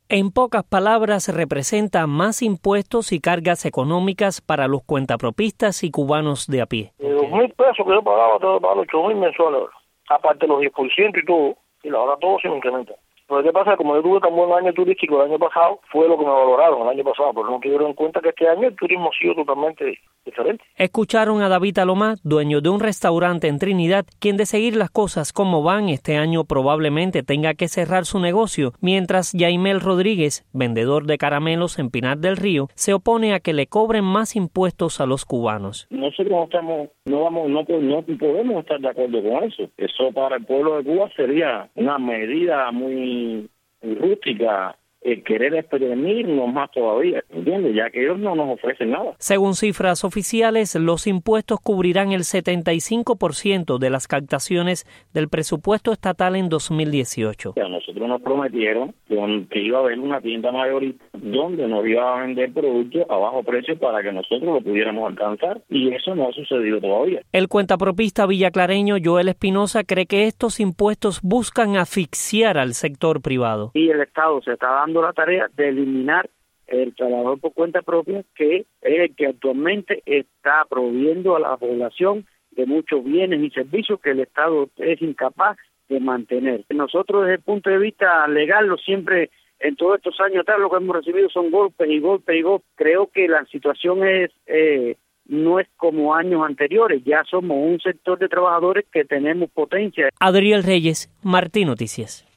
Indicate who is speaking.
Speaker 1: En pocas palabras, representa más impuestos y cargas económicas para los cuentapropistas y cubanos de a pie.
Speaker 2: De 2.000 pesos que yo pagaba, tengo que pagar 8.000 mensuales ahora. Aparte los 10% y todo, y ahora todo se me incrementa. Pero ¿qué pasa? Como yo tuve tan buen año turístico el año pasado, fue lo que me valoraron el año pasado, pero no tuvieron en cuenta que este año el turismo ha sido totalmente diferente.
Speaker 1: Escucharon a David Alomá, dueño de un restaurante en Trinidad, quien de seguir las cosas como van este año probablemente tenga que cerrar su negocio, mientras Yaimel Rodríguez, vendedor de caramelos en Pinar del Río, se opone a que le cobren más impuestos a los cubanos.
Speaker 3: Nosotros no podemos estar de acuerdo con eso. Eso para el pueblo de Cuba sería una medida muy rústica, querer exprimirnos más todavía, ¿entiendes? Ya que ellos no nos ofrecen nada.
Speaker 1: Según cifras oficiales, los impuestos cubrirán el 75% de las captaciones del presupuesto estatal en 2018.
Speaker 3: A nosotros nos prometieron que iba a haber una tienda mayorista donde nos iba a vender productos a bajo precio para que nosotros lo pudiéramos alcanzar, y eso no ha sucedido todavía.
Speaker 1: El cuentapropista villaclareño Joel Espinosa cree que estos impuestos buscan asfixiar al sector privado.
Speaker 4: Y el Estado se está dando la tarea de eliminar el trabajador por cuenta propia, que es el que actualmente está proveyendo a la población de muchos bienes y servicios que el Estado es incapaz de mantener. Nosotros, desde el punto de vista legal, siempre en todos estos años atrás lo que hemos recibido son golpes y golpes y golpes. Creo que la situación no es como años anteriores. Ya somos un sector de trabajadores que tenemos potencia.
Speaker 1: Adriel Reyes, Martín Noticias.